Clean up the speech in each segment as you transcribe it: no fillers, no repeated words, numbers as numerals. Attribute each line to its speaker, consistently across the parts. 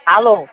Speaker 1: Alô?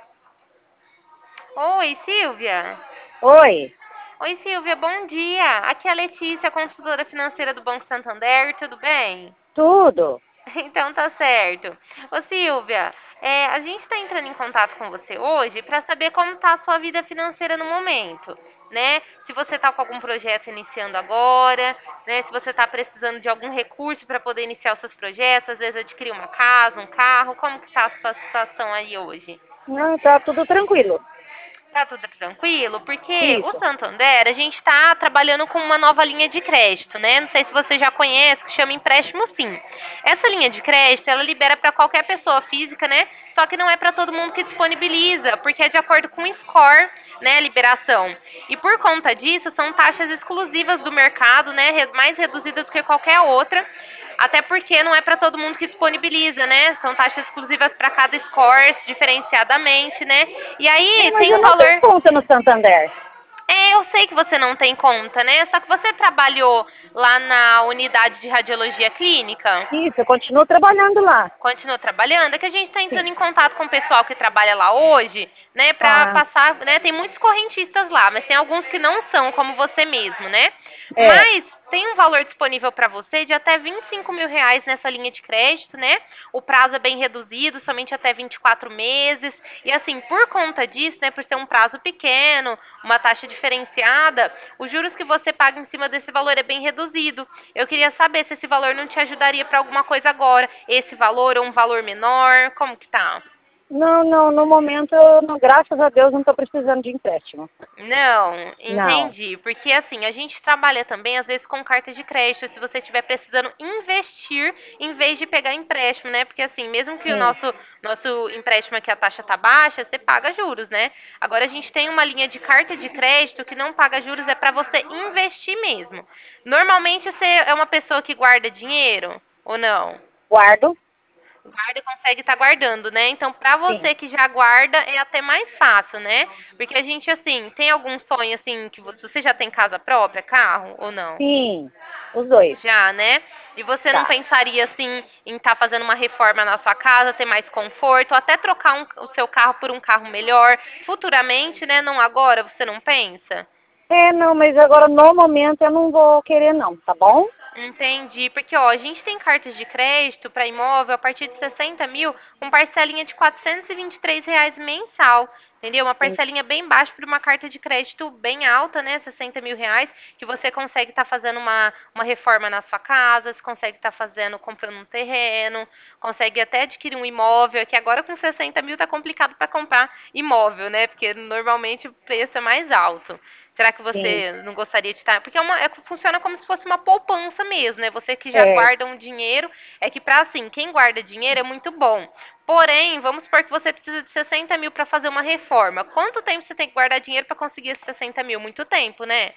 Speaker 2: Oi, Silvia.
Speaker 1: Oi,
Speaker 2: Oi, Silvia, bom dia. Aqui é a Letícia, consultora financeira do Banco Santander, tudo bem?
Speaker 1: tudo?
Speaker 2: Então tá certo. Ô, Silvia, a gente está entrando em contato com você hoje para saber como está a sua vida financeira no momento, né? Se você está com algum projeto iniciando agora, né? Se você está precisando de algum recurso para poder iniciar os seus projetos, às vezes adquirir uma casa, um carro, como que está a sua situação aí hoje?
Speaker 1: Não, tá tudo tranquilo.
Speaker 2: Tá tudo tranquilo? Porque o
Speaker 1: Isso.
Speaker 2: Santander, a gente está trabalhando com uma nova linha de crédito, né? Não sei se você já conhece, que chama empréstimo sim. Essa linha de crédito, ela libera para qualquer pessoa física, né? Só que não é para todo mundo que disponibiliza, porque é de acordo com o score, né, a liberação. E por conta disso, são taxas exclusivas do mercado, né, mais reduzidas do que qualquer outra. Até porque não é para todo mundo que disponibiliza, né? São taxas exclusivas para cada score, diferenciadamente, né? E aí
Speaker 1: Mas
Speaker 2: tem
Speaker 1: eu
Speaker 2: um
Speaker 1: não tenho
Speaker 2: valor.
Speaker 1: conta no Santander.
Speaker 2: Eu sei que você não tem conta, né? Só que você trabalhou lá na unidade de radiologia clínica.
Speaker 1: Isso, eu continuo trabalhando lá.
Speaker 2: Continua trabalhando, é que a gente está entrando
Speaker 1: Sim.
Speaker 2: em contato com o pessoal que trabalha lá hoje, né, para
Speaker 1: Ah,
Speaker 2: passar, né, tem muitos correntistas lá, mas tem alguns que não são, como você mesmo, né?
Speaker 1: é.
Speaker 2: Mas tem um valor disponível para você de até R$ 25.000 nessa linha de crédito, né? O prazo é bem reduzido, somente até 24 meses. E assim, por conta disso, né, por ser um prazo pequeno, uma taxa diferenciada, os juros que você paga em cima desse valor é bem reduzido. Eu queria saber se esse valor não te ajudaria para alguma coisa agora. Esse valor ou um valor menor? Como que tá?
Speaker 1: Não, não, no momento, eu, graças a Deus, não estou precisando de empréstimo.
Speaker 2: Não,
Speaker 1: Não.
Speaker 2: entendi. Porque assim, a gente trabalha também às vezes com carta de crédito, se você estiver precisando investir em vez de pegar empréstimo, né? Porque assim, mesmo que o
Speaker 1: Sim.
Speaker 2: nosso empréstimo aqui a taxa tá baixa, você paga juros, né? Agora a gente tem uma linha de carta de crédito que não paga juros, é para você investir mesmo. Normalmente você é uma pessoa que guarda dinheiro ou não?
Speaker 1: Guardo?
Speaker 2: Guarda e consegue estar guardando, né? Então, pra
Speaker 1: Sim.
Speaker 2: você que já guarda, é até mais fácil, né? Porque a gente, assim, tem algum sonho, assim, que você já tem casa própria, carro ou não?
Speaker 1: Sim. Os dois.
Speaker 2: Já, né? E você não
Speaker 1: Tá.
Speaker 2: pensaria, assim, em estar fazendo uma reforma na sua casa, ter mais conforto, ou até trocar o seu carro por um carro melhor futuramente, né? Não agora, você não pensa?
Speaker 1: É, não, mas agora, no momento, eu não vou querer, não, tá bom?
Speaker 2: Entendi, porque ó, a gente tem cartas de crédito para imóvel a partir de 60 mil com parcelinha de R$ 423 mensal, entendeu? Uma
Speaker 1: Sim.
Speaker 2: parcelinha bem baixa para uma carta de crédito bem alta, né? R$ 60.000, que você consegue estar fazendo uma reforma na sua casa, você consegue estar fazendo, comprando um terreno, consegue até adquirir um imóvel, que agora com 60 mil tá complicado para comprar imóvel, né? Porque normalmente o preço é mais alto. Será que
Speaker 1: Sim.
Speaker 2: você não gostaria de estar? Porque funciona como se fosse uma poupança mesmo, né? Você que já
Speaker 1: É.
Speaker 2: guarda um dinheiro, é que para assim, quem guarda dinheiro é muito bom. Porém, vamos supor que você precisa de 60 mil para fazer uma reforma. Quanto tempo você tem que guardar dinheiro para conseguir esses 60 mil? Muito tempo, né?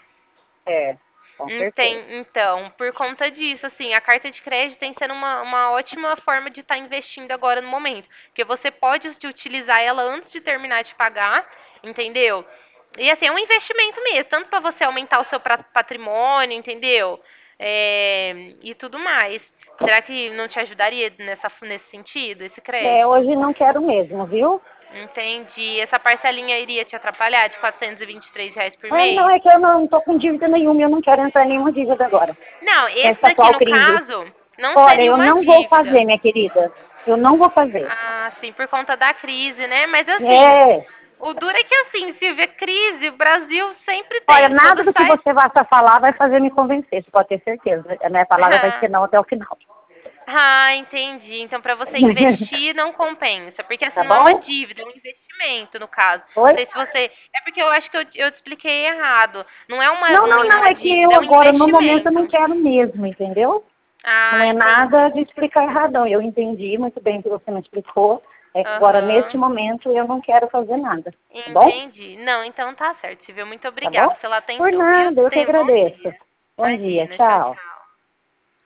Speaker 1: É. Com certeza.
Speaker 2: Então, por conta disso, assim, a carta de crédito tem sendo uma ótima forma de estar investindo agora no momento. Porque você pode utilizar ela antes de terminar de pagar, entendeu? E assim, é um investimento mesmo, tanto para você aumentar o seu patrimônio, entendeu? E tudo mais. Será que não te ajudaria nesse sentido, esse
Speaker 1: É,
Speaker 2: crédito?
Speaker 1: hoje não quero mesmo, viu?
Speaker 2: Entendi. Essa parcelinha iria te atrapalhar de R$ 423 por
Speaker 1: Ah, não,
Speaker 2: mês?
Speaker 1: é que eu não tô com dívida nenhuma, eu não quero entrar em nenhuma dívida agora,
Speaker 2: Não, esse
Speaker 1: nessa
Speaker 2: daqui
Speaker 1: atual
Speaker 2: no
Speaker 1: crise.
Speaker 2: caso não
Speaker 1: Olha,
Speaker 2: seria
Speaker 1: eu
Speaker 2: uma
Speaker 1: não vou fazer,
Speaker 2: dívida.
Speaker 1: minha querida. Eu não vou fazer.
Speaker 2: Ah, sim, por conta da crise, né? Mas assim,
Speaker 1: É,
Speaker 2: o duro é que assim, Silvia, crise, o Brasil sempre
Speaker 1: olha,
Speaker 2: tem.
Speaker 1: nada
Speaker 2: Quando
Speaker 1: do que
Speaker 2: sai.
Speaker 1: você vai falar vai fazer me convencer, você pode ter certeza. A minha palavra vai ser não até o final.
Speaker 2: Entendi. Então, para você investir, não compensa. Porque assim,
Speaker 1: Tá
Speaker 2: não é uma
Speaker 1: bom?
Speaker 2: dívida, é um investimento, no caso. Não
Speaker 1: Oi?
Speaker 2: sei se você. É porque eu acho que eu te expliquei errado. Não é
Speaker 1: Não, não, não,
Speaker 2: nenhuma
Speaker 1: é que
Speaker 2: dívida,
Speaker 1: eu
Speaker 2: é um
Speaker 1: agora, no momento, eu não
Speaker 2: investimento.
Speaker 1: quero mesmo, entendeu? Não é nada
Speaker 2: Entendi.
Speaker 1: de explicar erradão. Eu entendi muito bem que você não explicou. É que agora, neste
Speaker 2: Aham.
Speaker 1: momento, eu não quero fazer nada. Tá bom?
Speaker 2: Entendi. Não, então tá certo, Silvia. Muito
Speaker 1: Tá
Speaker 2: obrigada
Speaker 1: bom?
Speaker 2: pela
Speaker 1: Por
Speaker 2: atenção, viu?
Speaker 1: nada, eu que
Speaker 2: Tenha um bom
Speaker 1: agradeço.
Speaker 2: dia.
Speaker 1: Bom dia,
Speaker 2: Imagina. Tchau,
Speaker 1: tchau.
Speaker 2: tchau.